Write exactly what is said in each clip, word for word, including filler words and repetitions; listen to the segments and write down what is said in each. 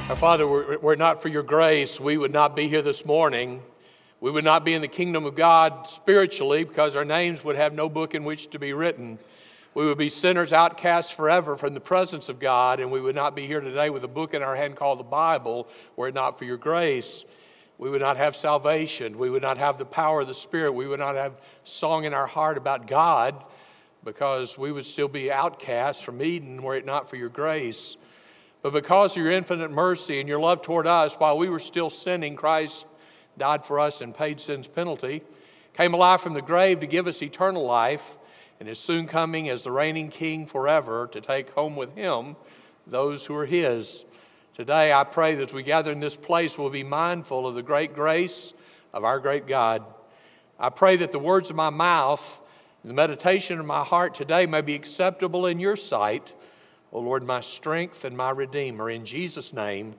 Our Father, were were it not for your grace, we would not be here this morning. We would not be in the kingdom of God spiritually because our names would have no book in which to be written. We would be sinners outcast forever from the presence of God, and we would not be here today with a book in our hand called the Bible were it not for your grace. We would not have salvation. We would not have the power of the Spirit. We would not have song in our heart about God because we would still be outcasts from Eden were it not for your grace. But because of your infinite mercy and your love toward us, while we were still sinning, Christ died for us and paid sin's penalty, came alive from the grave to give us eternal life, and is soon coming as the reigning King forever to take home with him those who are his. Today, I pray that as we gather in this place, we'll be mindful of the great grace of our great God. I pray that the words of my mouth and the meditation of my heart today may be acceptable in your sight, O Lord, my strength and my Redeemer. In Jesus' name,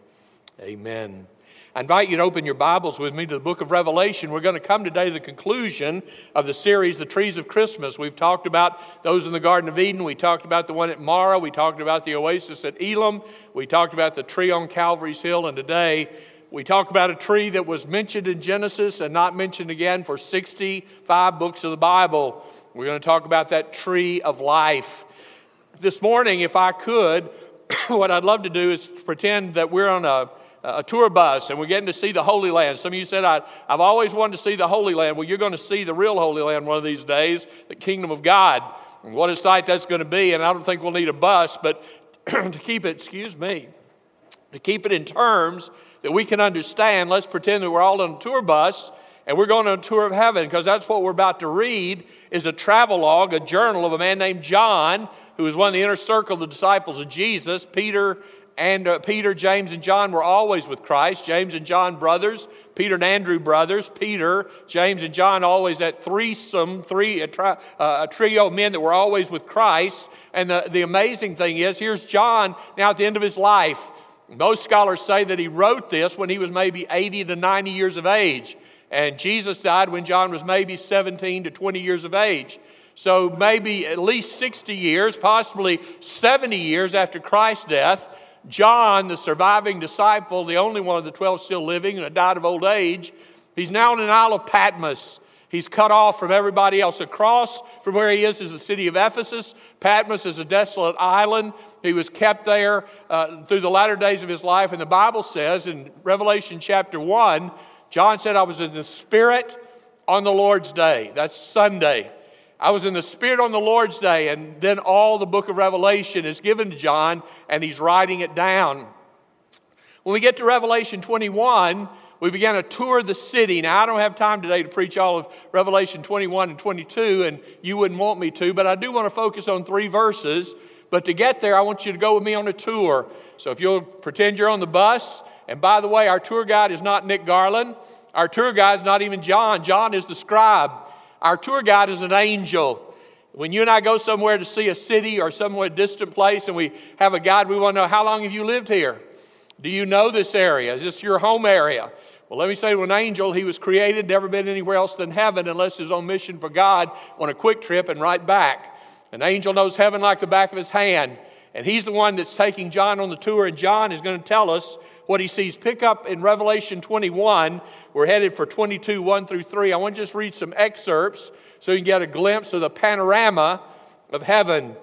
amen. I invite you to open your Bibles with me to the book of Revelation. We're going to come today to the conclusion of the series, The Trees of Christmas. We've talked about those in the Garden of Eden. We talked about the one at Mara. We talked about the oasis at Elim. We talked about the tree on Calvary's Hill. And today we talk about a tree that was mentioned in Genesis and not mentioned again for sixty-five books of the Bible. We're going to talk about that tree of life. This morning, if I could, what I'd love to do is pretend that we're on a, a tour bus and we're getting to see the Holy Land. Some of you said, I, I've always wanted to see the Holy Land. Well, you're going to see the real Holy Land one of these days, the kingdom of God. And what a sight that's going to be. And I don't think we'll need a bus, but to keep it, excuse me, to keep it in terms that we can understand, let's pretend that we're all on a tour bus and we're going on a tour of heaven, because that's what we're about to read is a travelogue, a journal of a man named John, who was one of the inner circle of the disciples of Jesus. Peter and uh, Peter, James, and John were always with Christ. James and John brothers, Peter and Andrew brothers. Peter, James, and John always that threesome, three a, tri- uh, a trio of men that were always with Christ. And the, the amazing thing is, here's John now at the end of his life. Most scholars say that he wrote this when he was maybe eighty to ninety years of age. And Jesus died when John was maybe seventeen to twenty years of age. So maybe at least sixty years, possibly seventy years after Christ's death, John, the surviving disciple, the only one of the twelve still living and died of old age, he's now in an Isle of Patmos. He's cut off from everybody else. Across from where he is is the city of Ephesus. Patmos is a desolate island. He was kept there uh, through the latter days of his life. And the Bible says in Revelation chapter one, John said, I was in the Spirit on the Lord's day. That's Sunday. I was in the Spirit on the Lord's day, and then all the book of Revelation is given to John, and he's writing it down. When we get to Revelation twenty-one, we began a tour of the city. Now, I don't have time today to preach all of Revelation twenty-one and twenty-two, and you wouldn't want me to, but I do want to focus on three verses. But to get there, I want you to go with me on a tour. So if you'll pretend you're on the bus, and by the way, our tour guide is not Nick Garland. Our tour guide is not even John. John is the scribe. Our tour guide is an angel. When you and I go somewhere to see a city or somewhere distant place and we have a guide, we want to know, how long have you lived here? Do you know this area? Is this your home area? Well, let me say to an angel, he was created, never been anywhere else than heaven unless he's on mission for God on a quick trip and right back. An angel knows heaven like the back of his hand. And he's the one that's taking John on the tour, and John is going to tell us what he sees. Pick up in Revelation twenty-one. We're headed for twenty-two, one through three. I want to just read some excerpts so you can get a glimpse of the panorama of heaven.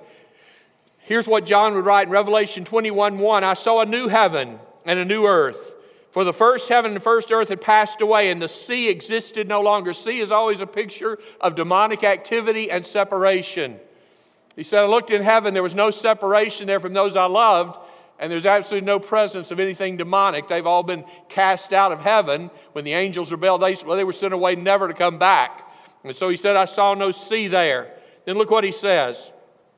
Here's what John would write in Revelation twenty-one, one. I saw a new heaven and a new earth. For the first heaven and the first earth had passed away, and the sea existed no longer. Sea is always a picture of demonic activity and separation. He said, I looked in heaven, there was no separation there from those I loved, and there's absolutely no presence of anything demonic. They've all been cast out of heaven. When the angels rebelled, they, well, they were sent away never to come back. And so he said, I saw no sea there. Then look what he says.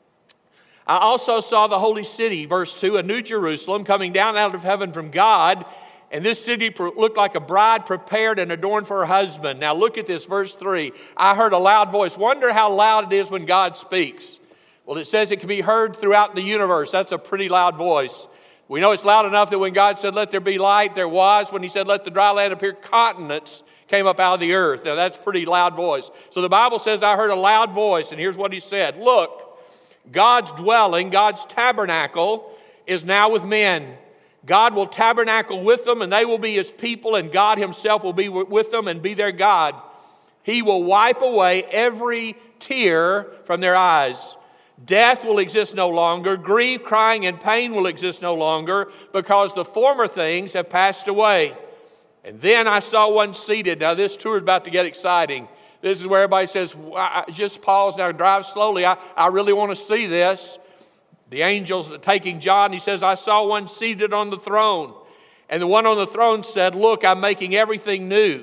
I also saw the holy city, verse two, a new Jerusalem coming down out of heaven from God. And this city looked like a bride prepared and adorned for her husband. Now look at this, verse three. I heard a loud voice. Wonder how loud it is when God speaks. Well, it says it can be heard throughout the universe. That's a pretty loud voice. We know it's loud enough that when God said, let there be light, there was. When he said, let the dry land appear, continents came up out of the earth. Now, that's a pretty loud voice. So the Bible says, I heard a loud voice, and here's what he said. Look, God's dwelling, God's tabernacle is now with men. God will tabernacle with them, and they will be his people, and God himself will be with them and be their God. He will wipe away every tear from their eyes. Death will exist no longer. Grief, crying, and pain will exist no longer, because the former things have passed away. And then I saw one seated. Now this tour is about to get exciting. This is where everybody says, just pause now, drive slowly. I, I really want to see this. The angels taking John, he says, I saw one seated on the throne. And the one on the throne said, look, I'm making everything new.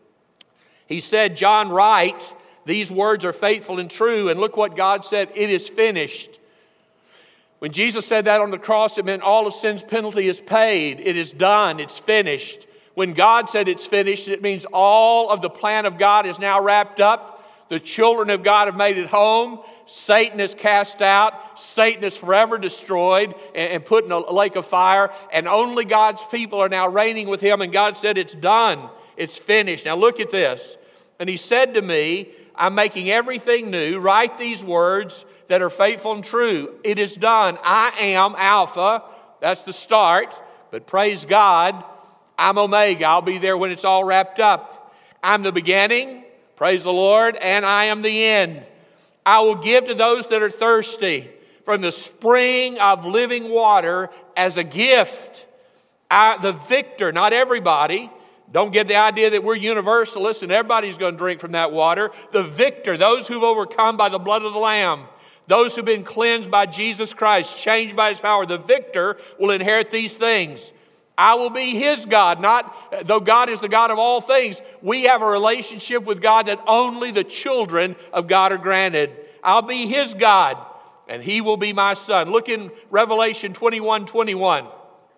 He said, John, write, these words are faithful and true. And look what God said, it is finished. When Jesus said that on the cross, it meant all of sin's penalty is paid. It is done. It's finished. When God said it's finished, it means all of the plan of God is now wrapped up. The children of God have made it home. Satan is cast out. Satan is forever destroyed and, and put in a lake of fire. And only God's people are now reigning with him. And God said it's done. It's finished. Now look at this. And he said to me, I'm making everything new. Write these words that are faithful and true. It is done. I am Alpha. That's the start. But praise God, I'm Omega. I'll be there when it's all wrapped up. I'm the beginning. Praise the Lord. And I am the end. I will give to those that are thirsty from the spring of living water as a gift. I, the victor, not everybody. Don't get the idea that we're universalists and everybody's going to drink from that water. The victor, those who've overcome by the blood of the Lamb, those who've been cleansed by Jesus Christ, changed by his power, the victor will inherit these things. I will be his God, not though God is the God of all things. We have a relationship with God that only the children of God are granted. I'll be his God, and he will be my son. Look in Revelation twenty-one twenty-one.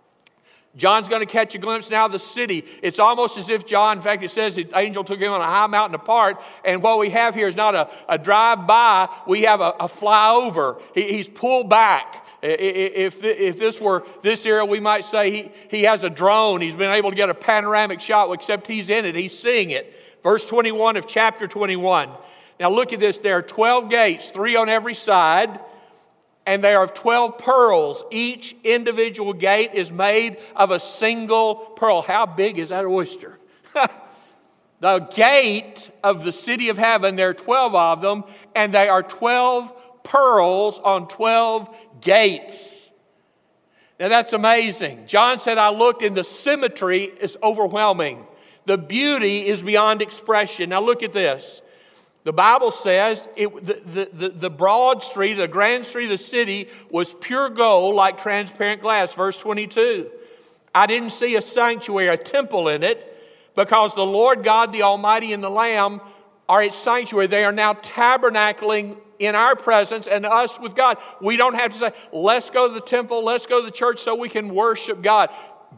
John's going to catch a glimpse now of the city. It's almost as if John, in fact, it says the angel took him on a high mountain apart. And what we have here is not a, a drive-by. We have a, a flyover. He, he's pulled back. If, if this were this era, we might say he, he has a drone. He's been able to get a panoramic shot, except he's in it. He's seeing it. Verse twenty-one of chapter twenty-one. Now look at this. There are twelve gates, three on every side. And they are of twelve pearls. Each individual gate is made of a single pearl. How big is that oyster? The gate of the city of heaven, there are twelve of them, and they are twelve pearls on twelve gates. Now that's amazing. John said, I looked and the symmetry is overwhelming. The beauty is beyond expression. Now look at this. The Bible says it, the, the, the broad street, the grand street of the city was pure gold like transparent glass. Verse twenty-two. I didn't see a sanctuary, a temple in it, because the Lord God, the Almighty, and the Lamb are its sanctuary. They are now tabernacling in our presence and us with God. We don't have to say, let's go to the temple, let's go to the church so we can worship God.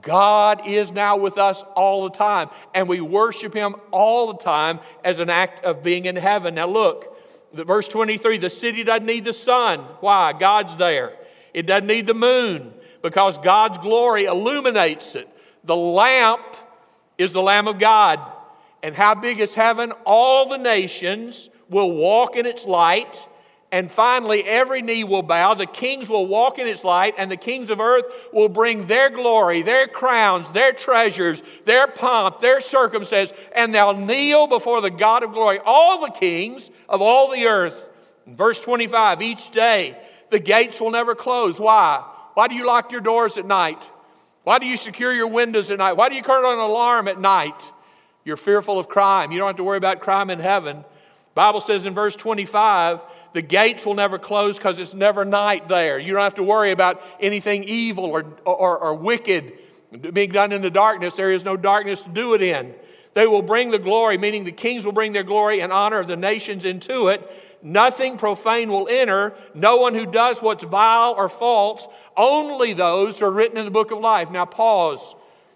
God is now with us all the time, and we worship him all the time as an act of being in heaven. Now look, verse twenty-three, the city doesn't need the sun. Why? God's there. It doesn't need the moon because God's glory illuminates it. The lamp is the Lamb of God. And how big is heaven? All the nations will walk in its light. And finally, every knee will bow. The kings will walk in its light, and the kings of earth will bring their glory, their crowns, their treasures, their pomp, their circumstance, and they'll kneel before the God of glory. All the kings of all the earth. In verse twenty-five, each day the gates will never close. Why? Why do you lock your doors at night? Why do you secure your windows at night? Why do you turn on an alarm at night? You're fearful of crime. You don't have to worry about crime in heaven. The Bible says in verse twenty-five, the gates will never close because it's never night there. You don't have to worry about anything evil or, or, or wicked being done in the darkness. There is no darkness to do it in. They will bring the glory, meaning the kings will bring their glory and honor of the nations into it. Nothing profane will enter. No one who does what's vile or false. Only those who are written in the book of life. Now pause.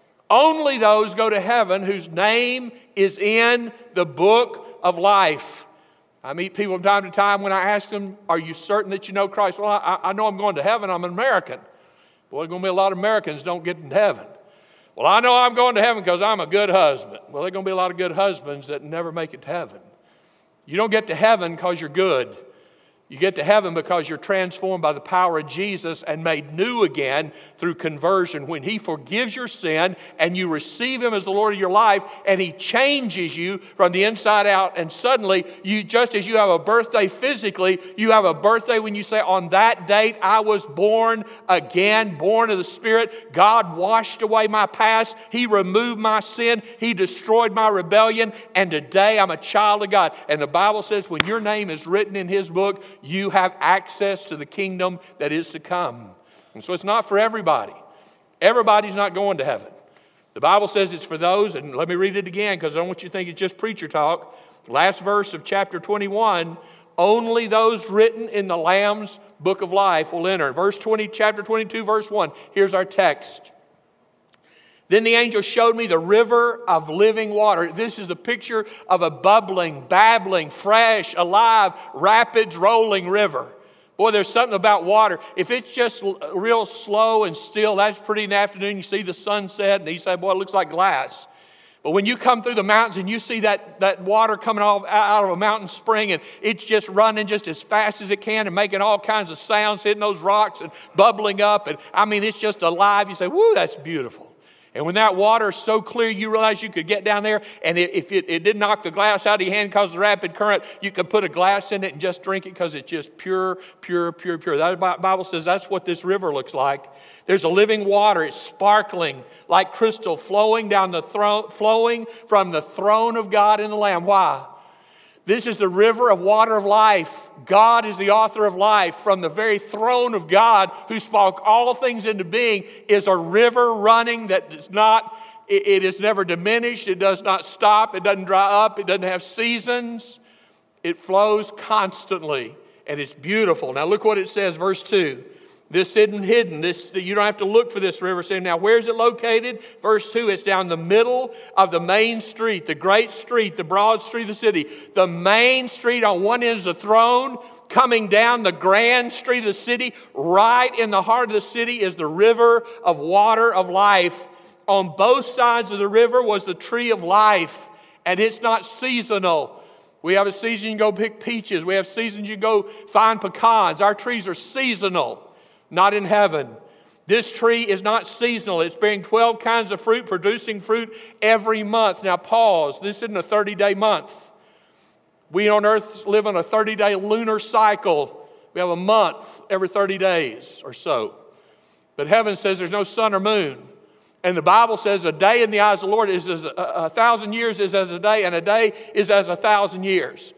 Only those go to heaven whose name is in the book of life. I meet people from time to time when I ask them, are you certain that you know Christ? Well, I, I know I'm going to heaven. I'm an American. Boy, there's going to be a lot of Americans don't get in heaven. Well, I know I'm going to heaven because I'm a good husband. Well, there's going to be a lot of good husbands that never make it to heaven. You don't get to heaven because you're good. You get to heaven because you're transformed by the power of Jesus and made new again through conversion. When He forgives your sin and you receive Him as the Lord of your life and He changes you from the inside out, and suddenly, you just as you have a birthday physically, you have a birthday when you say, on that date I was born again, born of the Spirit. God washed away my past. He removed my sin. He destroyed my rebellion. And today I'm a child of God. And the Bible says when your name is written in His book, you have access to the kingdom that is to come. And so it's not for everybody. Everybody's not going to heaven. The Bible says it's for those, and let me read it again because I don't want you to think it's just preacher talk. Last verse of chapter twenty-one, only those written in the Lamb's book of life will enter. Verse twenty, chapter twenty-two, verse one. Here's our text. Then the angel showed me the river of living water. This is the picture of a bubbling, babbling, fresh, alive, rapids rolling river. Boy, there's something about water. If it's just real slow and still, that's pretty in the afternoon. You see the sunset, and you say, boy, it looks like glass. But when you come through the mountains and you see that, that water coming off, out of a mountain spring, and it's just running just as fast as it can and making all kinds of sounds, hitting those rocks and bubbling up. And I mean, it's just alive. You say, whoo, that's beautiful. And when that water is so clear, you realize you could get down there, and if it, it didn't knock the glass out of your hand because of the rapid current, you could put a glass in it and just drink it because it's just pure, pure, pure, pure. That Bible says that's what this river looks like. There's a living water. It's sparkling like crystal, flowing down the throne, flowing from the throne of God and the Lamb. Why? This is the river of water of life. God is the author of life. From the very throne of God, who spoke all things into being, is a river running that does not, it, it is never diminished. It does not stop. It doesn't dry up. It doesn't have seasons. It flows constantly, and it's beautiful. Now look what it says, verse two. This isn't hidden. This, you don't have to look for this river. Saying, now where is it located? Verse two, it's down the middle of the main street, the great street, the broad street of the city. The main street on one end is the throne. Coming down the grand street of the city, right in the heart of the city is the river of water of life. On both sides of the river was the tree of life, and it's not seasonal. We have a season you can go pick peaches. We have seasons you go find pecans. Our trees are seasonal. Not in heaven. This tree is not seasonal. It's bearing twelve kinds of fruit, producing fruit every month. Now pause. This isn't a thirty-day month. We on earth live on a thirty-day lunar cycle. We have a month every thirty days or so. But heaven says there's no sun or moon. And the Bible says a day in the eyes of the Lord is as a, a thousand years is as a day, and a day is as a thousand years.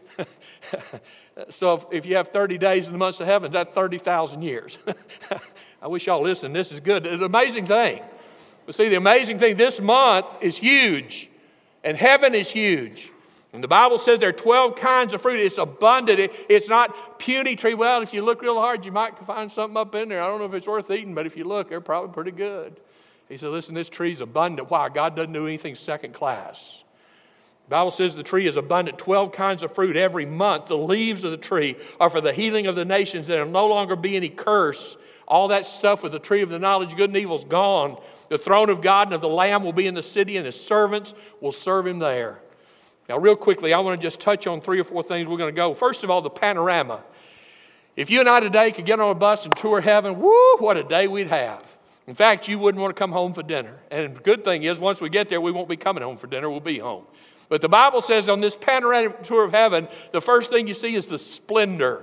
So if, if you have thirty days in the months of heaven, that's thirty thousand years. I wish y'all listened. This is good. It's an amazing thing. But see, the amazing thing, this month is huge. And heaven is huge. And the Bible says there are twelve kinds of fruit. It's abundant. It, it's not puny tree. Well, if you look real hard, you might find something up in there. I don't know if it's worth eating, but if you look, they're probably pretty good. He said, listen, this tree's abundant. Why? God doesn't do anything second class. The Bible says the tree is abundant, twelve kinds of fruit every month. The leaves of the tree are for the healing of the nations. There will no longer be any curse. All that stuff with the tree of the knowledge of good and evil is gone. The throne of God and of the Lamb will be in the city, and His servants will serve Him there. Now, real quickly, I want to just touch on three or four things. We're going to go. First of all, the panorama. If you and I today could get on a bus and tour heaven, woo, what a day we'd have. In fact, you wouldn't want to come home for dinner. And the good thing is, once we get there, we won't be coming home for dinner. We'll be home. But the Bible says on this panoramic tour of heaven, the first thing you see is the splendor.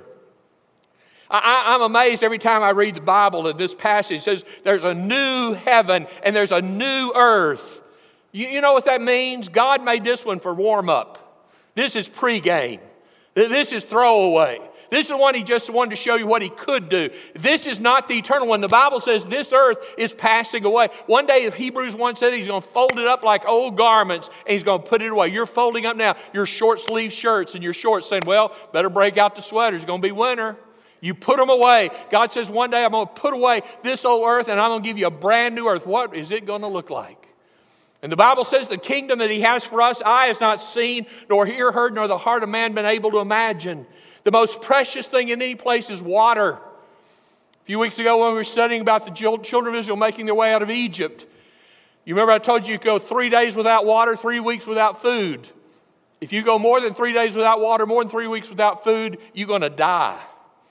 I, I'm amazed every time I read the Bible in this passage. It says there's a new heaven and there's a new earth. You, you know what that means? God made this one for warm-up. This is pregame. This is throwaway. This is the one He just wanted to show you what He could do. This is not the eternal one. The Bible says this earth is passing away. One day, Hebrews one said He's going to fold it up like old garments, and He's going to put it away. You're folding up now your short sleeve shirts and your shorts, saying, well, better break out the sweaters. It's going to be winter. You put them away. God says one day I'm going to put away this old earth, and I'm going to give you a brand new earth. What is it going to look like? And the Bible says the kingdom that He has for us, eye has not seen, nor ear heard, nor the heart of man been able to imagine. The most precious thing in any place is water. A few weeks ago when we were studying about the children of Israel making their way out of Egypt, you remember I told you you go three days without water, three weeks without food. If you go more than three days without water, more than three weeks without food, you're going to die.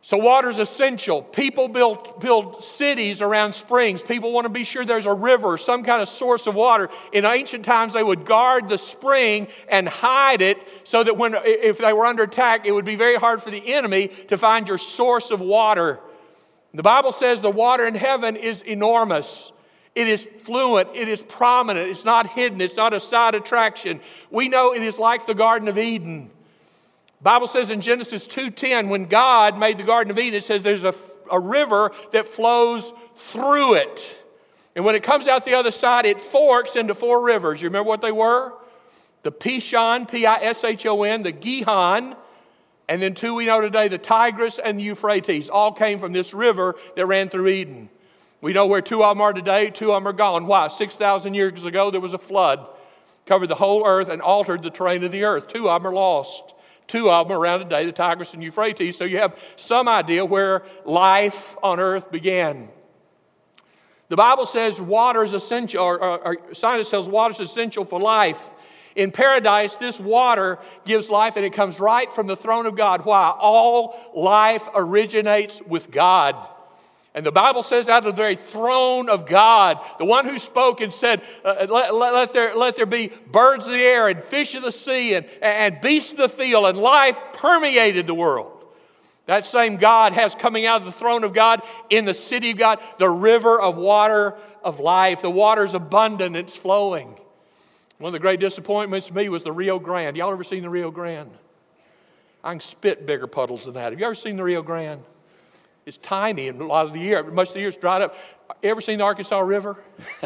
So water's essential. People build, build cities around springs. People want to be sure there's a river, some kind of source of water. In ancient times, they would guard the spring and hide it so that when, if they were under attack, it would be very hard for the enemy to find your source of water. The Bible says the water in heaven is enormous. It is fluent. It is prominent. It's not hidden. It's not a side attraction. We know it is like the Garden of Eden. The Bible says in Genesis two ten, when God made the Garden of Eden, it says there's a, a river that flows through it. And when it comes out the other side, it forks into four rivers. You remember what they were? The Pishon, P I S H O N, the Gihon, and then two we know today, the Tigris and the Euphrates, all came from this river that ran through Eden. We know where two of them are today, two of them are gone. Why? six thousand years ago, there was a flood, covered the whole earth and altered the terrain of the earth. Two of them are lost. Two of them are around today, the Tigris and Euphrates. So you have some idea where life on earth began. The Bible says water is essential, or, or, or science tells water is essential for life. In paradise, this water gives life, and it comes right from the throne of God. Why? All life originates with God. And the Bible says out of the very throne of God, the one who spoke and said, uh, let, let, let, there, let there be birds of the air and fish of the sea and, and beasts of the field, and life permeated the world. That same God has coming out of the throne of God in the city of God, the river of water of life. The water is abundant, it's flowing. One of the great disappointments to me was the Rio Grande. Y'all ever seen the Rio Grande? I can spit bigger puddles than that. Have you ever seen the Rio Grande? It's tiny, and a lot of the year, much of the year it's dried up. Ever seen the Arkansas River?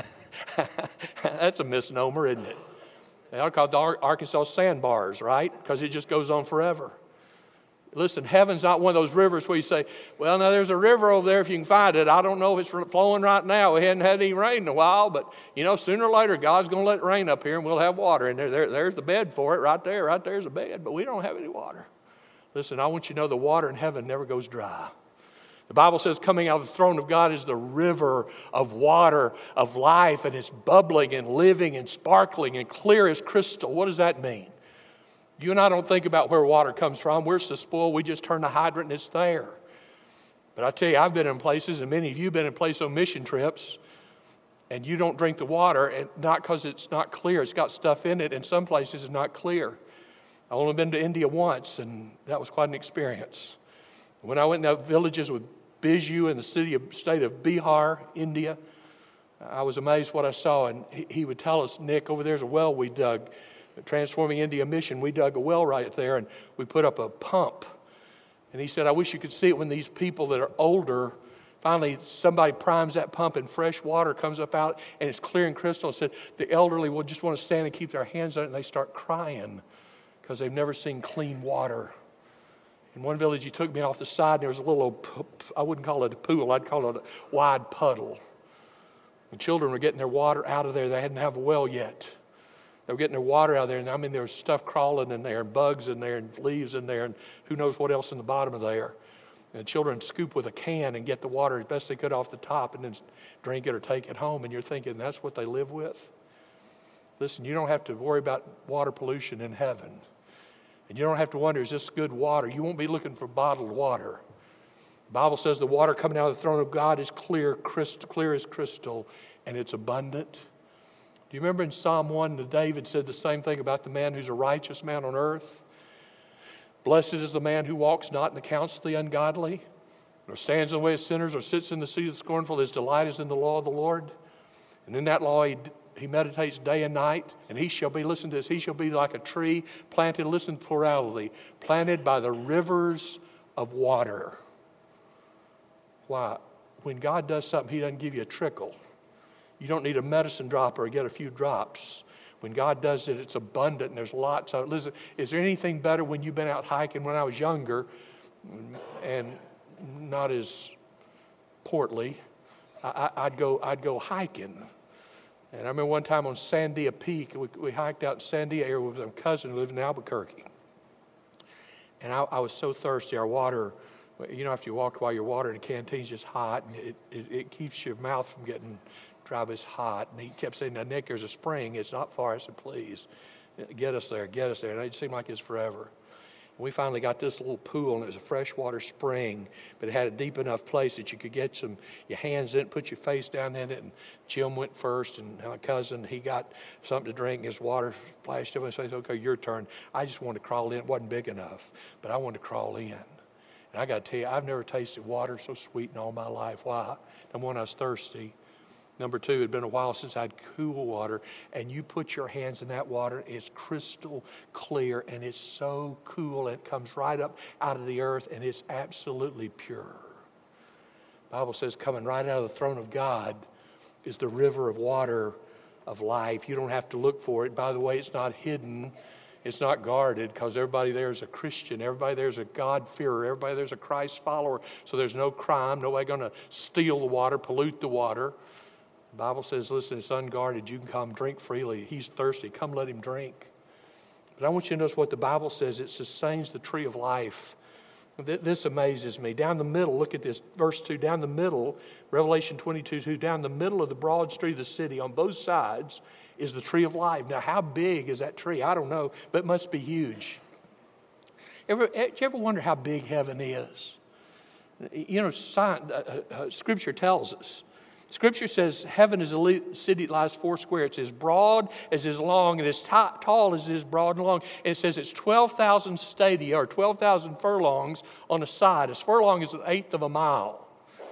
That's a misnomer, isn't it? They ought to call it the Arkansas sandbars, right? Because it just goes on forever. Listen, heaven's not one of those rivers where you say, well, now there's a river over there if you can find it. I don't know if it's flowing right now. We hadn't had any rain in a while, but, you know, sooner or later, God's going to let it rain up here and we'll have water. And there, there, there's the bed for it right there. Right there's a bed, but we don't have any water. Listen, I want you to know the water in heaven never goes dry. The Bible says coming out of the throne of God is the river of water, of life, and it's bubbling and living and sparkling and clear as crystal. What does that mean? You and I don't think about where water comes from. We're so spoiled, we just turn the hydrant and it's there. But I tell you, I've been in places, and many of you have been in places on mission trips, and you don't drink the water, and not because it's not clear. It's got stuff in it, and some places it's not clear. I've only been to India once, and that was quite an experience. When I went in the villages with Biju in the city of state of Bihar, India, I was amazed what I saw. And he, he would tell us, Nick, over there's a well we dug. Transforming India Mission, we dug a well right there, and we put up a pump. And he said, I wish you could see it when these people that are older, finally somebody primes that pump and fresh water comes up out, and it's clear and crystal. And said, the elderly will just want to stand and keep their hands on it, and they start crying because they've never seen clean water. In one village, he took me off the side, and there was a little, I wouldn't call it a pool, I'd call it a wide puddle. The children were getting their water out of there. They hadn't have a well yet. They were getting their water out of there, and I mean, there was stuff crawling in there, and bugs in there, and leaves in there, and who knows what else in the bottom of there. And the children scoop with a can and get the water as best they could off the top, and then drink it or take it home, and you're thinking, that's what they live with? Listen, you don't have to worry about water pollution in heaven. And you don't have to wonder, is this good water? You won't be looking for bottled water. The Bible says the water coming out of the throne of God is clear, crystal, clear as crystal, and it's abundant. Do you remember in Psalm one that David said the same thing about the man who's a righteous man on earth? Blessed is the man who walks not in the counsel of the ungodly, nor stands in the way of sinners, or sits in the seat of the scornful. His delight is in the law of the Lord. And in that law he He meditates day and night, and he shall be, listen to this, he shall be like a tree planted, listen to plurality, planted by the rivers of water. Why? When God does something, he doesn't give you a trickle. You don't need a medicine dropper or get a few drops. When God does it, it's abundant, and there's lots of it. Listen, is there anything better when you've been out hiking? When I was younger and not as portly, I, I'd go, I'd go hiking. And I remember one time on Sandia Peak, we, we hiked out in Sandia area with my cousin who lived in Albuquerque. And I, I was so thirsty. Our water, you know, after you walk while your water in the canteen's just hot, and it, it, it keeps your mouth from getting dry, but it's hot. And he kept saying, now, Nick, there's a spring. It's not far. I said, please, get us there, get us there. And it seemed like it's forever. We finally got this little pool, and it was a freshwater spring, but it had a deep enough place that you could get some your hands in it, put your face down in it. And Jim went first, and my cousin, he got something to drink. His water splashed up. I said, "Okay, your turn." I just wanted to crawl in. It wasn't big enough, but I wanted to crawl in. And I got to tell you, I've never tasted water so sweet in all my life. Why? Number one, I was thirsty. Number two, it had been a while since I'd cool water, and you put your hands in that water, it's crystal clear, and it's so cool, and it comes right up out of the earth, and it's absolutely pure. The Bible says coming right out of the throne of God is the river of water of life. You don't have to look for it. By the way, it's not hidden. It's not guarded, because everybody there is a Christian. Everybody there is a God-fearer. Everybody there is a Christ follower. So there's no crime. Nobody going to steal the water, pollute the water. The Bible says, listen, it's unguarded. You can come drink freely. He's thirsty. Come let him drink. But I want you to notice what the Bible says. It sustains the tree of life. This amazes me. Down the middle, look at this, verse two. Down the middle, Revelation twenty-two two, down the middle of the broad street of the city, on both sides, is the tree of life. Now, how big is that tree? I don't know, but it must be huge. Ever, did you ever wonder how big heaven is? You know, science, uh, uh, Scripture tells us. Scripture says heaven is a city that lies four square. It's as broad as it is long, and as t- tall as it is broad and long. And it says it's twelve thousand stadia, or twelve thousand furlongs on a side. A furlong is an eighth of a mile.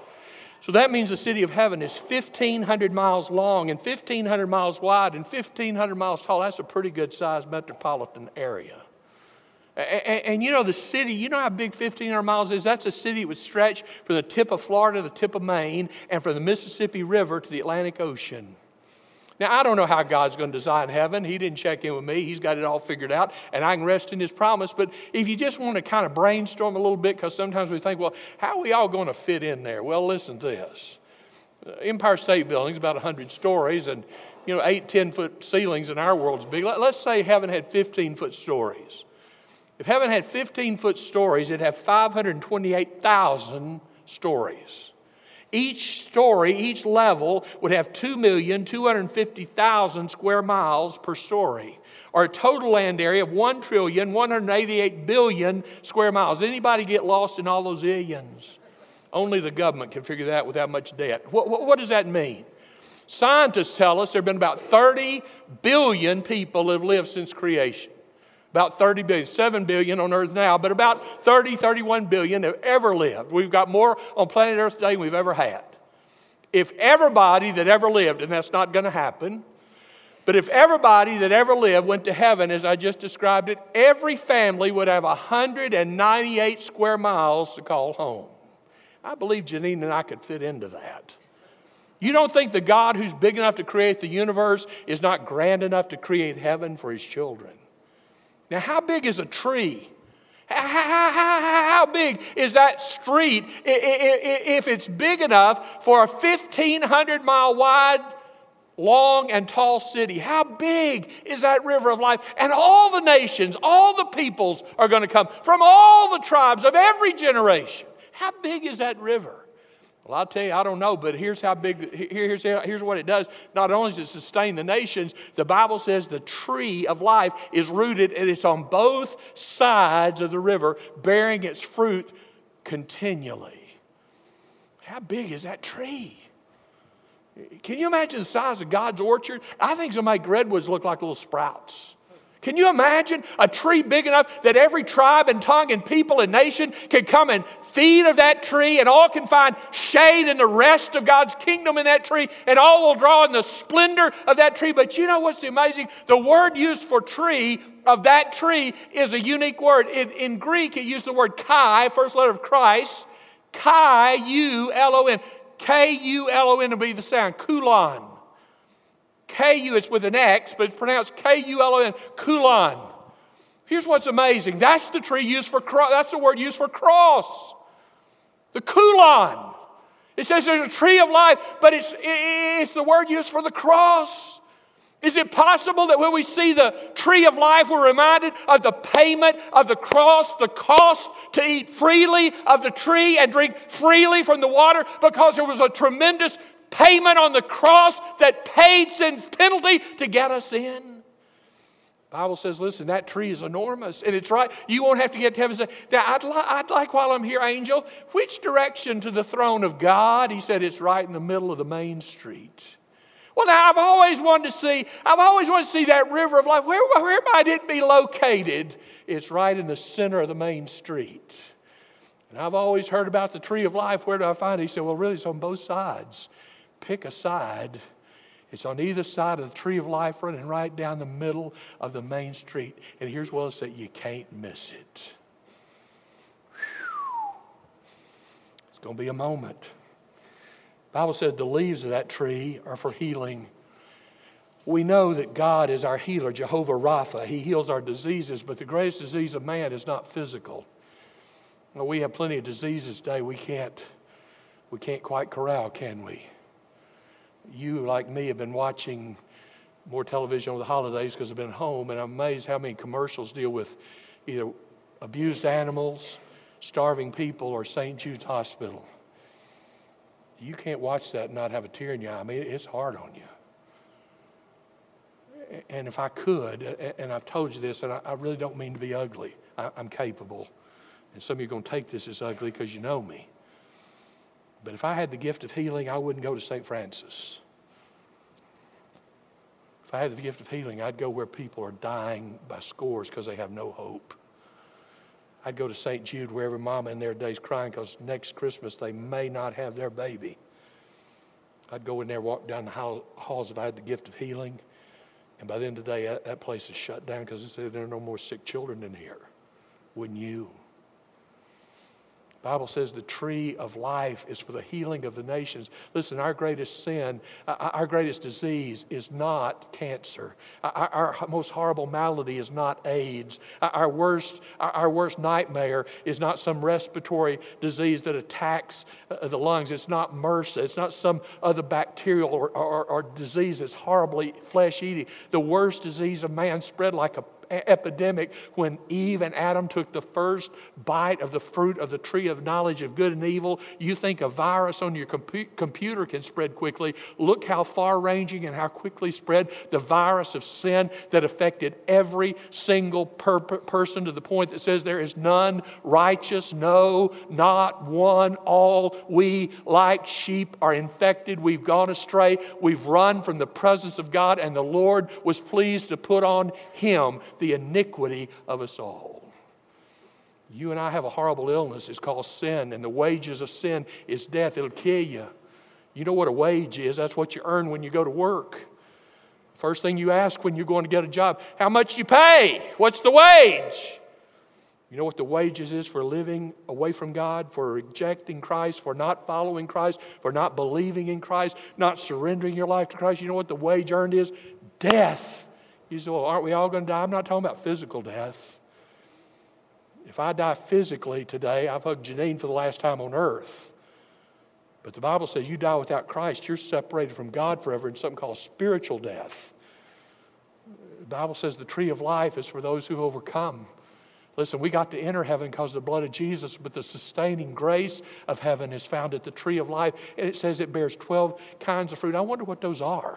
So that means the city of heaven is fifteen hundred miles long and fifteen hundred miles wide and fifteen hundred miles tall. That's a pretty good sized metropolitan area. And, and you know, the city, you know how big fifteen hundred miles is? That's a city that would stretch from the tip of Florida to the tip of Maine, and from the Mississippi River to the Atlantic Ocean. Now, I don't know how God's going to design heaven. He didn't check in with me. He's got it all figured out, and I can rest in his promise. But if you just want to kind of brainstorm a little bit, because sometimes we think, well, how are we all going to fit in there? Well, listen to this. Empire State Building is about one hundred stories, and, you know, eight, ten-foot ceilings in our world's big. Let's say heaven had fifteen-foot stories. If heaven had fifteen-foot stories, it'd have five hundred twenty-eight thousand stories. Each story, each level would have two million two hundred fifty thousand square miles per story, or a total land area of one trillion one hundred eighty-eight billion square miles. Anybody get lost in all those billions? Only the government can figure that without much debt. What, what, what does that mean? Scientists tell us there have been about thirty billion people that have lived since creation. About thirty billion, seven billion on Earth now, but about thirty, thirty-one billion have ever lived. We've got more on planet Earth today than we've ever had. If everybody that ever lived, and that's not going to happen, but if everybody that ever lived went to heaven, as I just described it, every family would have one hundred ninety-eight square miles to call home. I believe Janine and I could fit into that. You don't think the God who's big enough to create the universe is not grand enough to create heaven for his children? Now, how big is a tree? How, how, how, how big is that street if it's big enough for a fifteen hundred mile wide, long, and tall city? How big is that river of life? And all the nations, all the peoples are going to come from all the tribes of every generation. How big is that river? Well, I'll tell you, I don't know, but here's how big, here's, here's what it does. Not only does it sustain the nations, the Bible says the tree of life is rooted and it's on both sides of the river, bearing its fruit continually. How big is that tree? Can you imagine the size of God's orchard? I think it'll make redwoods look like little sprouts. Can you imagine a tree big enough that every tribe and tongue and people and nation can come and feed of that tree, and all can find shade in the rest of God's kingdom in that tree, and all will draw in the splendor of that tree? But you know what's amazing? The word used for tree of that tree is a unique word. In, in Greek, it used the word kai, first letter of Christ, Kai U L O N. K U L O N will be the sound, kulon. K U, it's with an X, but it's pronounced K U L O N, kulon. Here's what's amazing. That's the tree used for cross. That's the word used for cross. The kulon. It says there's a tree of life, but it's, it's the word used for the cross. Is it possible that when we see the tree of life, we're reminded of the payment of the cross, the cost to eat freely of the tree and drink freely from the water, because there was a tremendous payment on the cross that paid sin's penalty to get us in? The Bible says, listen, that tree is enormous, and it's right. You won't have to get to heaven and say, now, I'd, li- I'd like while I'm here, angel, which direction to the throne of God? He said, it's right in the middle of the main street. Well, now, I've always wanted to see, I've always wanted to see that river of life. Where, where might it be located? It's right in the center of the main street. And I've always heard about the tree of life. Where do I find it? He said, well, really, it's on both sides. Pick a side. It's on either side of the tree of life, running right down the middle of the main street. And here's what it said, you can't miss it. Whew. It's going to be a moment. The Bible said the leaves of that tree are for healing. We know that God is our healer, Jehovah Rapha. He heals our diseases, but the greatest disease of man is not physical. Well, we have plenty of diseases today we can't, we can't quite corral, can we? You, like me, have been watching more television over the holidays because I've been home, and I'm amazed how many commercials deal with either abused animals, starving people, or Saint Jude's Hospital. You can't watch that and not have a tear in your eye. I mean, it's hard on you. And if I could, and I've told you this, and I really don't mean to be ugly. I'm capable. And some of you are going to take this as ugly because you know me. But if I had the gift of healing, I wouldn't go to Saint Francis. If I had the gift of healing, I'd go where people are dying by scores because they have no hope. I'd go to Saint Jude where every mama in their days crying because next Christmas they may not have their baby. I'd go in there, walk down the halls if I had the gift of healing. And by the end of the day, that, that place is shut down because there are no more sick children in here. Wouldn't you? The Bible says the tree of life is for the healing of the nations. Listen, our greatest sin, our greatest disease is not cancer. Our, our most horrible malady is not AIDS. Our worst, our worst nightmare is not some respiratory disease that attacks the lungs. It's not MRSA. It's not some other bacterial or, or, or disease that's horribly flesh-eating. The worst disease of man spread like a epidemic when Eve and Adam took the first bite of the fruit of the tree of knowledge of good and evil. You think a virus on your compu- computer can spread quickly. Look how far-ranging and how quickly spread the virus of sin that affected every single per- person to the point that says there is none righteous, no, not one. All we like sheep are infected. We've gone astray. We've run from the presence of God, and the Lord was pleased to put on Him the iniquity of us all. You and I have a horrible illness. It's called sin, and the wages of sin is death. It'll kill you. You know what a wage is? That's what you earn when you go to work. First thing you ask when you're going to get a job, how much you pay? What's the wage? You know what the wages is for living away from God, for rejecting Christ, for not following Christ, for not believing in Christ, not surrendering your life to Christ? You know what the wage earned is? Death. You say, well, aren't we all going to die? I'm not talking about physical death. If I die physically today, I've hugged Janine for the last time on earth. But the Bible says you die without Christ, you're separated from God forever in something called spiritual death. The Bible says the tree of life is for those who overcome. Listen, we got to enter heaven because of the blood of Jesus, but the sustaining grace of heaven is found at the tree of life. And it says it bears twelve kinds of fruit. I wonder what those are.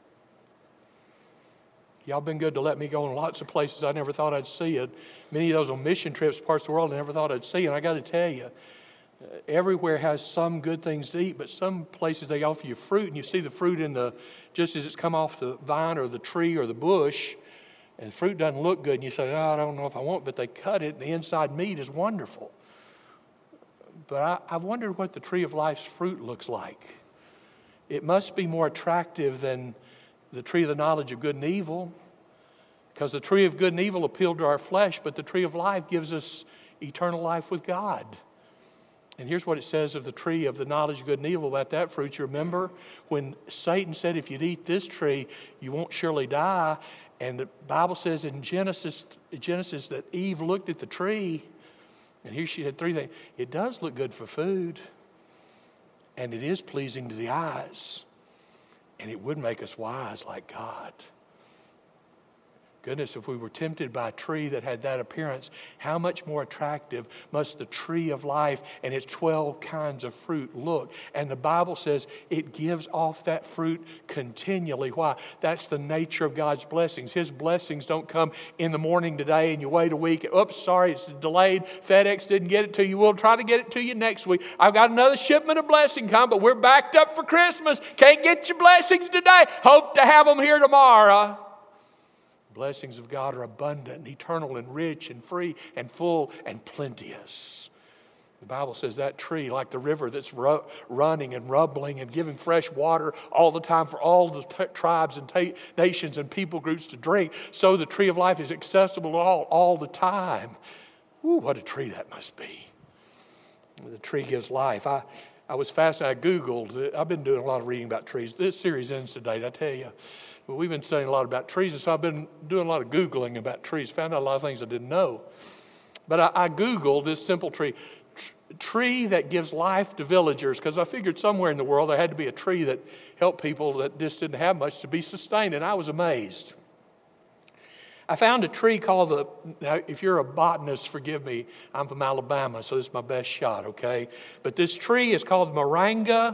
Y'all been good to let me go in lots of places I never thought I'd see it. Many of those on mission trips, parts of the world I never thought I'd see. And I got to tell you, everywhere has some good things to eat, but some places they offer you fruit, and you see the fruit in the, just as it's come off the vine or the tree or the bush, and the fruit doesn't look good, and you say, oh, I don't know if I want it, but they cut it, and the inside meat is wonderful. But I, I've wondered what the tree of life's fruit looks like. It must be more attractive than the tree of the knowledge of good and evil, because the tree of good and evil appealed to our flesh, but the tree of life gives us eternal life with God. And here's what it says of the tree of the knowledge of good and evil about that fruit. You remember when Satan said, if you'd eat this tree, you won't surely die. And the Bible says in Genesis, Genesis that Eve looked at the tree, and here she had three things. It does look good for food, and it is pleasing to the eyes. And it would make us wise like God. Goodness, if we were tempted by a tree that had that appearance, how much more attractive must the tree of life and its twelve kinds of fruit look? And the Bible says it gives off that fruit continually. Why? That's the nature of God's blessings. His blessings don't come in the morning today and you wait a week. Oops, sorry, it's delayed. FedEx didn't get it to you. We'll try to get it to you next week. I've got another shipment of blessing come, but we're backed up for Christmas. Can't get your blessings today. Hope to have them here tomorrow. Blessings of God are abundant and eternal and rich and free and full and plenteous. The Bible says that tree, like the river that's ru- running and rubbling and giving fresh water all the time for all the t- tribes and t- nations and people groups to drink, so the tree of life is accessible to all, all the time. Ooh, what a tree that must be. The tree gives life. I, I was fascinated. I Googled. I've been doing a lot of reading about trees. This series ends today, I tell you. But we've been studying a lot about trees, and so I've been doing a lot of Googling about trees. Found out a lot of things I didn't know. But I, I Googled this simple tree. Tr- tree that gives life to villagers, because I figured somewhere in the world there had to be a tree that helped people that just didn't have much to be sustained, and I was amazed. I found a tree called the, now if you're a botanist, forgive me, I'm from Alabama, so this is my best shot, okay? But this tree is called Moringa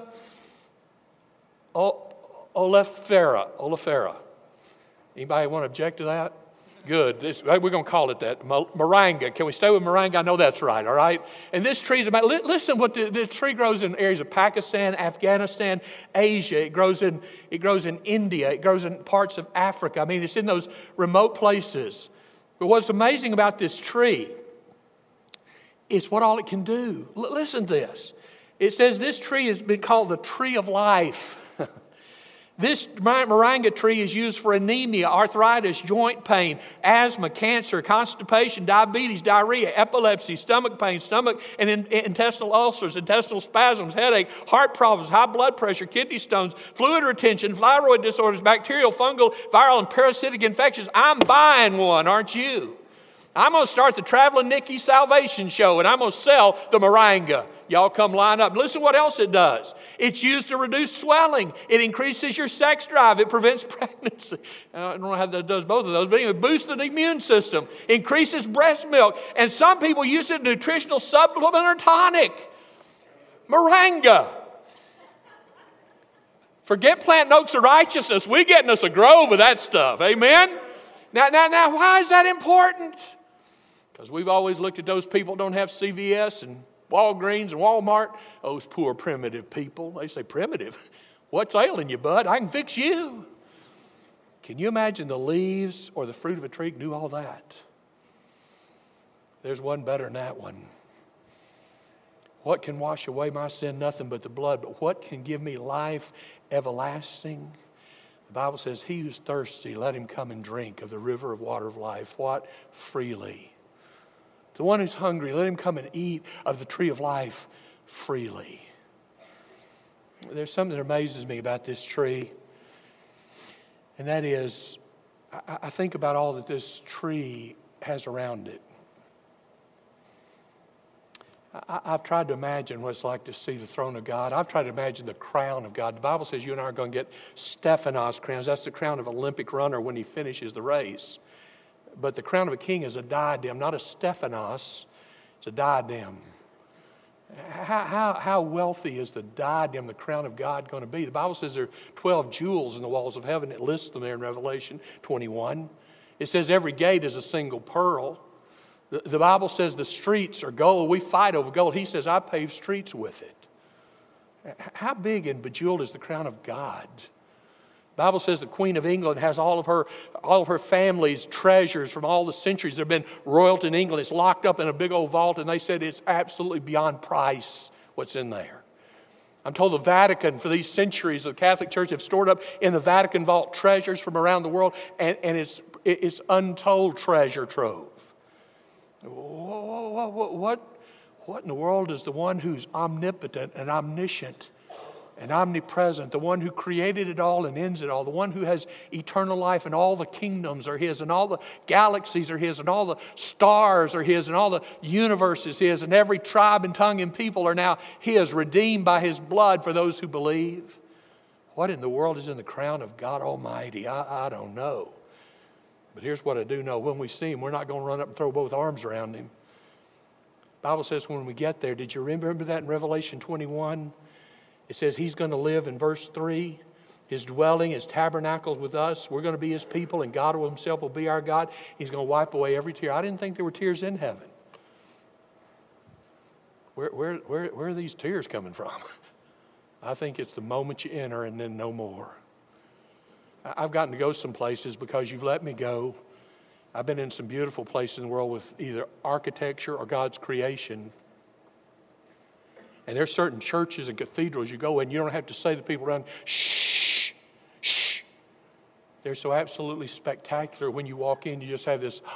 oleifera. Oleifera. Anybody want to object to that? Good. This, we're going to call it that. Moringa. Can we stay with moringa? I know that's right, all right? And this tree is about, listen, what the, the tree grows in areas of Pakistan, Afghanistan, Asia. It grows in, it grows in India. It grows in parts of Africa. I mean, it's in those remote places. But what's amazing about this tree is what all it can do. L- listen to this. It says this tree has been called the tree of life. This moringa tree is used for anemia, arthritis, joint pain, asthma, cancer, constipation, diabetes, diarrhea, epilepsy, stomach pain, stomach and in, intestinal ulcers, intestinal spasms, headache, heart problems, high blood pressure, kidney stones, fluid retention, thyroid disorders, bacterial, fungal, viral, and parasitic infections. I'm buying one, aren't you? I'm going to start the Traveling Nikki Salvation Show, and I'm going to sell the moringa. Y'all come line up. Listen what else it does. It's used to reduce swelling. It increases your sex drive. It prevents pregnancy. I don't know how that does both of those, but anyway, it boosts the immune system, increases breast milk, and some people use it as a nutritional supplement or tonic. Moringa. Forget planting oaks of righteousness. We're getting us a grove of that stuff. Amen? Now, now, now, why is that important? Because we've always looked at those people who don't have C V S and Walgreens and Walmart. Those poor primitive people. They say, primitive? What's ailing you, bud? I can fix you. Can you imagine the leaves or the fruit of a tree can do all that? There's one better than that one. What can wash away my sin? Nothing but the blood. But what can give me life everlasting? The Bible says, he who's thirsty, let him come and drink of the river of water of life. What? Freely. The one who's hungry, let him come and eat of the tree of life freely. There's something that amazes me about this tree, and that is, I, I think about all that this tree has around it. I, I've tried to imagine what it's like to see the throne of God. I've tried to imagine the crown of God. The Bible says you and I are going to get Stephanos crowns. That's the crown of an Olympic runner when he finishes the race. But the crown of a king is a diadem, not a Stephanos. It's a diadem. How, how, how wealthy is the diadem, the crown of God, going to be? The Bible says there are twelve jewels in the walls of heaven. It lists them there in Revelation twenty-one. It says every gate is a single pearl. The, the Bible says the streets are gold. We fight over gold. He says, I pave streets with it. How big and bejeweled is the crown of God? The Bible says the Queen of England has all of her all of her family's treasures from all the centuries. There have been royalty in England. It's locked up in a big old vault, and they said it's absolutely beyond price what's in there. I'm told the Vatican, for these centuries, the Catholic Church have stored up in the Vatican vault treasures from around the world, and, and it's, it's untold treasure trove. What, what, what in the world is the one who's omnipotent and omniscient and omnipresent, the one who created it all and ends it all, the one who has eternal life, and all the kingdoms are his, and all the galaxies are his, and all the stars are his, and all the universe is his, and every tribe and tongue and people are now his, redeemed by his blood for those who believe? What in the world is in the crown of God Almighty? I, I don't know. But here's what I do know. When we see him, we're not going to run up and throw both arms around him. The Bible says when we get there, did you remember that in Revelation twenty-one? It says he's going to live in verse three. His dwelling, his tabernacles with us. We're going to be his people, and God himself will be our God. He's going to wipe away every tear. I didn't think there were tears in heaven. Where, where, where, where are these tears coming from? I think it's the moment you enter and then no more. I've gotten to go some places because you've let me go. I've been in some beautiful places in the world with either architecture or God's creation. And there's certain churches and cathedrals you go in, you don't have to say to people around, shh, shh. They're so absolutely spectacular. When you walk in, you just have this,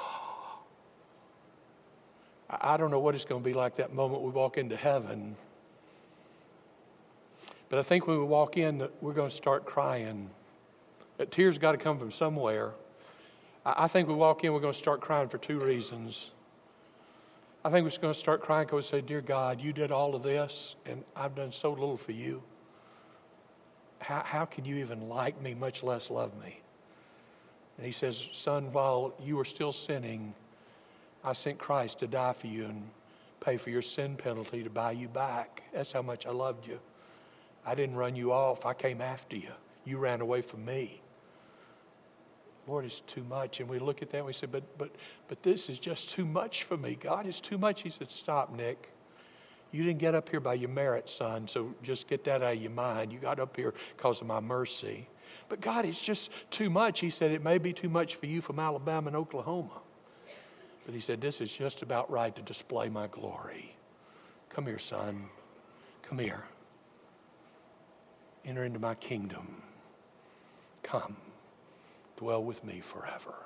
I don't know what it's going to be like that moment we walk into heaven. But I think when we walk in, we're going to start crying. That tears got to come from somewhere. I think we walk in, we're going to start crying for two reasons. I think we're just going to start crying because we say, dear God, you did all of this, and I've done so little for you. How, how can you even like me, much less love me? And he says, son, while you were still sinning, I sent Christ to die for you and pay for your sin penalty to buy you back. That's how much I loved you. I didn't run you off. I came after you. You ran away from me. Lord, it's too much. And we look at that and we say, but but but this is just too much for me. God, it's too much. He said, stop, Nick. You didn't get up here by your merit, son, so just get that out of your mind. You got up here because of my mercy. But God, it's just too much. He said, it may be too much for you from Alabama and Oklahoma. But he said, this is just about right to display my glory. Come here, son. Come here. Enter into my kingdom. Come. Dwell with me forever.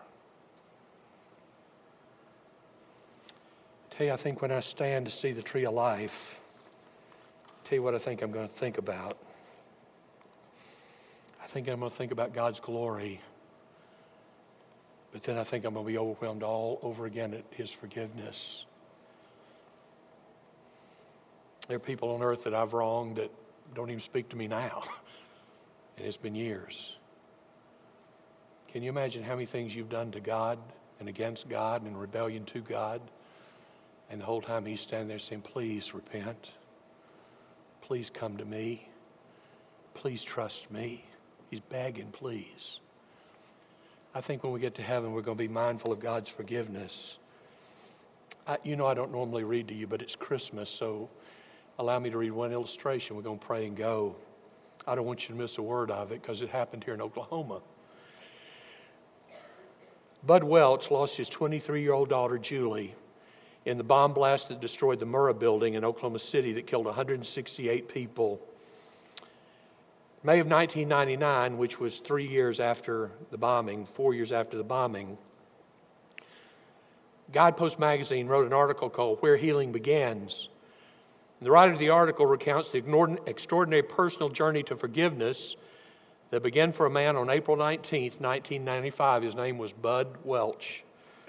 I tell you, I think when I stand to see the tree of life, I tell you what I think I'm going to think about. I think I'm going to think about God's glory. But then I think I'm going to be overwhelmed all over again at his forgiveness. There are people on earth that I've wronged that don't even speak to me now. And it's been years. Can you imagine how many things you've done to God and against God and in rebellion to God? And the whole time he's standing there saying, please repent. Please come to me. Please trust me. He's begging, please. I think when we get to heaven, we're going to be mindful of God's forgiveness. I, you know I don't normally read to you, but it's Christmas, so allow me to read one illustration. We're going to pray and go. I don't want you to miss a word of it because it happened here in Oklahoma. Bud Welch lost his twenty-three-year-old daughter, Julie, in the bomb blast that destroyed the Murrah building in Oklahoma City that killed one hundred sixty-eight people. May of nineteen ninety-nine, which was three years after the bombing, four years after the bombing, Guidepost magazine wrote an article called Where Healing Begins. And the writer of the article recounts the extraordinary personal journey to forgiveness that began for a man on April nineteenth, nineteen ninety-five. His name was Bud Welch.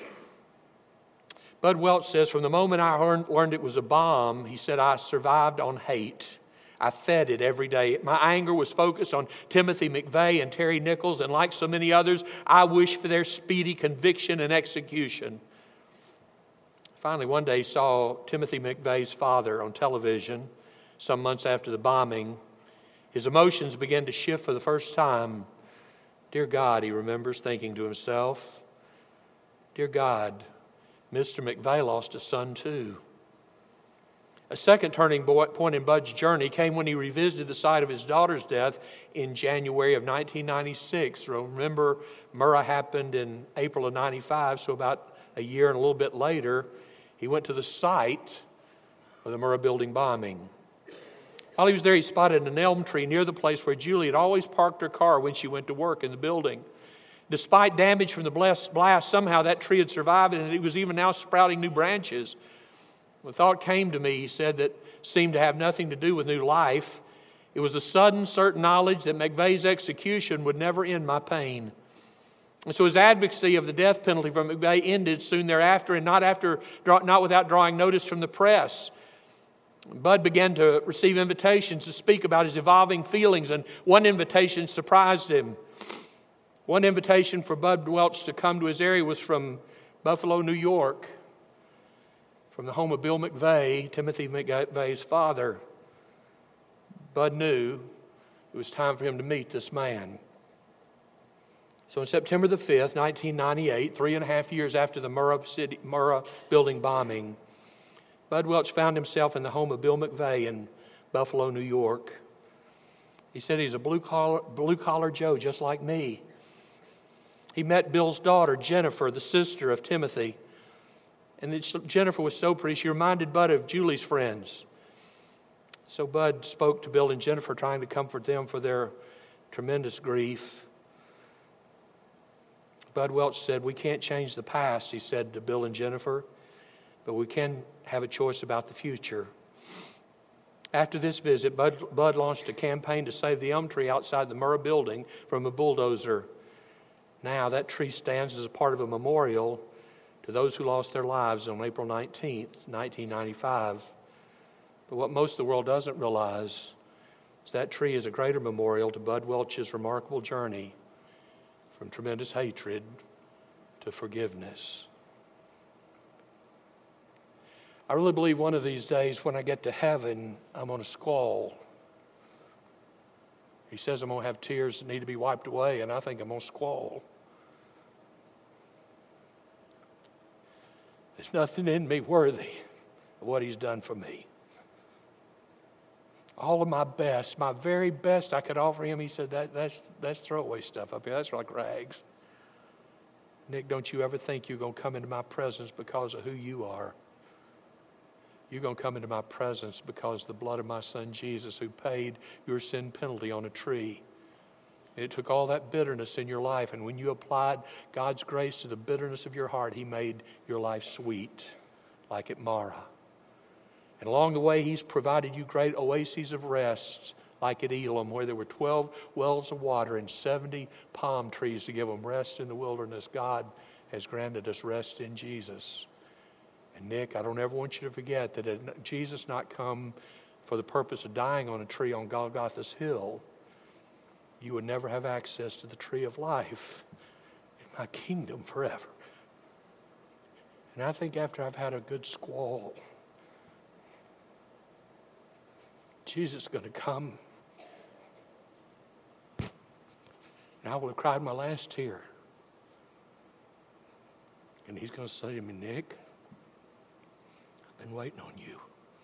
Bud Welch says, from the moment I learned it was a bomb, he said, I survived on hate. I fed it every day. My anger was focused on Timothy McVeigh and Terry Nichols, and like so many others, I wished for their speedy conviction and execution. Finally, one day, he saw Timothy McVeigh's father on television some months after the bombing. His emotions began to shift for the first time. Dear God, he remembers thinking to himself, dear God, Mister McVeigh lost a son too. A second turning point in Bud's journey came when he revisited the site of his daughter's death in January of nineteen ninety-six. Remember, Murrah happened in April of ninety-five, so about a year and a little bit later, he went to the site of the Murrah building bombing. While he was there, he spotted an elm tree near the place where Julie had always parked her car when she went to work in the building. Despite damage from the blast, somehow that tree had survived, and it was even now sprouting new branches. The thought came to me, he said, that seemed to have nothing to do with new life. It was the sudden, certain knowledge that McVeigh's execution would never end my pain. And so his advocacy of the death penalty from McVeigh ended soon thereafter, and not after, not without drawing notice from the press. Bud began to receive invitations to speak about his evolving feelings, and one invitation surprised him. One invitation for Bud Welch to come to his area was from Buffalo, New York, from the home of Bill McVeigh, Timothy McVeigh's father. Bud knew it was time for him to meet this man. So on September the fifth, nineteen ninety-eight, three and a half years after the Murrah, City, Murrah building bombing, Bud Welch found himself in the home of Bill McVeigh in Buffalo, New York. He said he's a blue-collar, blue-collar Joe just like me. He met Bill's daughter, Jennifer, the sister of Timothy. And Jennifer was so pretty, she reminded Bud of Julie's friends. So Bud spoke to Bill and Jennifer, trying to comfort them for their tremendous grief. Bud Welch said, "We can't change the past," he said to Bill and Jennifer, "but we can have a choice about the future." After this visit, Bud, Bud launched a campaign to save the elm tree outside the Murrah building from a bulldozer. Now that tree stands as a part of a memorial to those who lost their lives on April nineteenth, nineteen ninety-five. But what most of the world doesn't realize is that tree is a greater memorial to Bud Welch's remarkable journey from tremendous hatred to forgiveness. I really believe one of these days when I get to heaven, I'm going to squall. He says I'm going to have tears that need to be wiped away, and I think I'm going to squall. There's nothing in me worthy of what he's done for me. All of my best, my very best I could offer him, he said, that, that's, that's throwaway stuff up here. That's like rags. Nick, don't you ever think you're going to come into my presence because of who you are. You're going to come into my presence because of the blood of my son Jesus, who paid your sin penalty on a tree. And it took all that bitterness in your life, and when you applied God's grace to the bitterness of your heart, he made your life sweet, like at Mara. And along the way, he's provided you great oases of rest, like at Elim, where there were twelve wells of water and seventy palm trees to give them rest in the wilderness. God has granted us rest in Jesus. And Nick, I don't ever want you to forget that had Jesus not come for the purpose of dying on a tree on Golgotha's hill, you would never have access to the tree of life in my kingdom forever. And I think after I've had a good squall, Jesus is going to come, and I will have cried my last tear. And he's going to say to me, Nick, I've been waiting on you.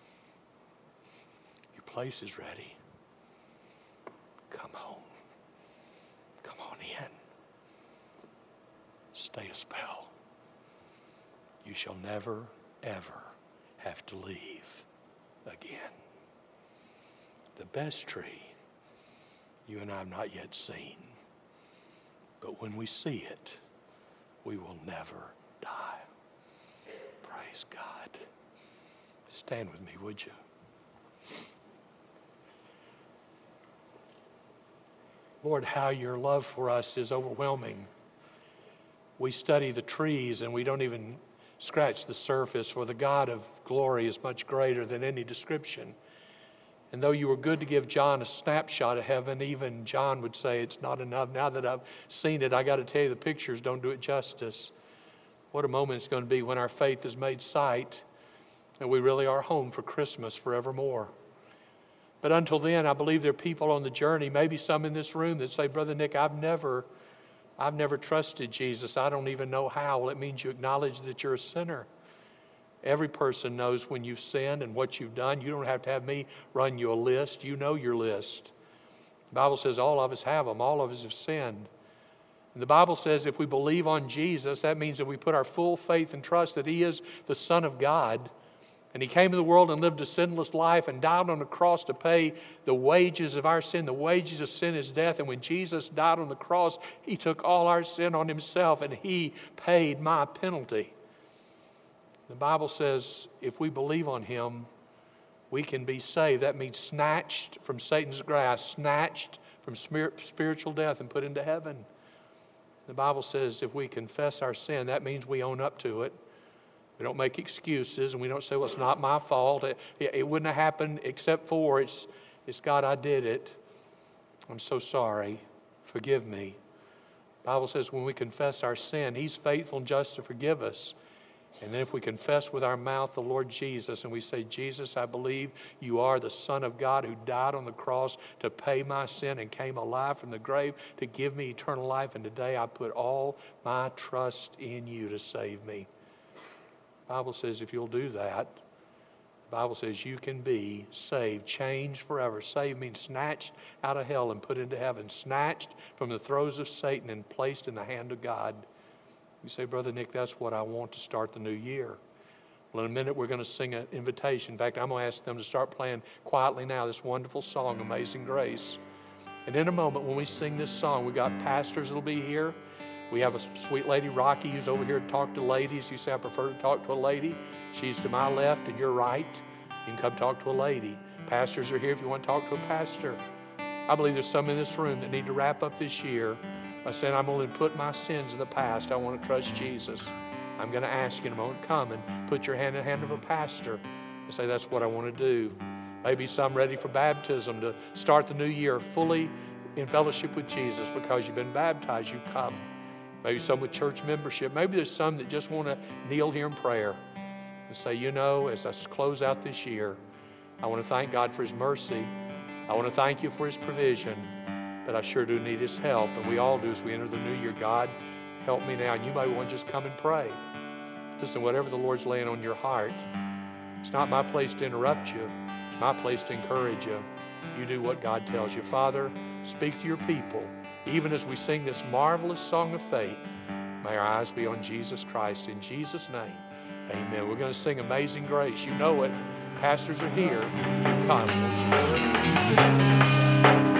Your place is ready. Come home. Come on in. Stay a spell. You shall never, ever have to leave again. The best tree you and I have not yet seen. But when we see it, we will never die. Praise God. Stand with me, would you? Lord, how your love for us is overwhelming. We study the trees and we don't even scratch the surface, for the God of glory is much greater than any description. And though you were good to give John a snapshot of heaven, even John would say it's not enough. Now that I've seen it, I got to tell you, the pictures don't do it justice. What a moment it's going to be when our faith is made sight and we really are home for Christmas forevermore. But until then, I believe there are people on the journey, maybe some in this room, that say, Brother Nick, I've never, I've never trusted Jesus. I don't even know how. Well, it means you acknowledge that you're a sinner. Every person knows when you've sinned and what you've done. You don't have to have me run you a list. You know your list. The Bible says all of us have them. All of us have sinned. And the Bible says if we believe on Jesus, that means that we put our full faith and trust that he is the Son of God. And he came to the world and lived a sinless life and died on the cross to pay the wages of our sin. The wages of sin is death. And when Jesus died on the cross, he took all our sin on himself and he paid my penalty. The Bible says if we believe on him, we can be saved. That means snatched from Satan's grasp, snatched from spiritual death and put into heaven. The Bible says if we confess our sin, that means we own up to it. We don't make excuses and we don't say, well, it's not my fault. It, it wouldn't have happened except for it's, it's God, I did it. I'm so sorry. Forgive me. The Bible says when we confess our sin, He's faithful and just to forgive us. And then if we confess with our mouth the Lord Jesus and we say, Jesus, I believe you are the Son of God who died on the cross to pay my sin and came alive from the grave to give me eternal life. And today I put all my trust in you to save me. The Bible says if you'll do that, the Bible says you can be saved, changed forever. Saved means snatched out of hell and put into heaven. Snatched from the throes of Satan and placed in the hand of God. You say, Brother Nick, that's what I want to start the new year. Well, in a minute, we're going to sing an invitation. In fact, I'm going to ask them to start playing quietly now this wonderful song, Amazing Grace. And in a moment, when we sing this song, we've got pastors that will be here. We have a sweet lady, Rocky, who's over here to talk to ladies. You say, I prefer to talk to a lady. She's to my left and you're right. You can come talk to a lady. Pastors are here if you want to talk to a pastor. I believe there's some in this room that need to wrap up this year by saying, I'm going to put my sins in the past. I want to trust Jesus. I'm going to ask you in a moment, come and put your hand in the hand of a pastor and say, that's what I want to do. Maybe some ready for baptism to start the new year fully in fellowship with Jesus because you've been baptized, you come. Maybe some with church membership. Maybe there's some that just want to kneel here in prayer and say, you know, as I close out this year, I want to thank God for His mercy. I want to thank you for His provision. But I sure do need His help, and we all do as we enter the new year. God, help me now. And you might want to just come and pray. Listen, whatever the Lord's laying on your heart, it's not my place to interrupt you. It's my place to encourage you. You do what God tells you. Father, speak to your people. Even as we sing this marvelous song of faith, may our eyes be on Jesus Christ. In Jesus' name, amen. We're going to sing Amazing Grace. You know it. Pastors are here. You come.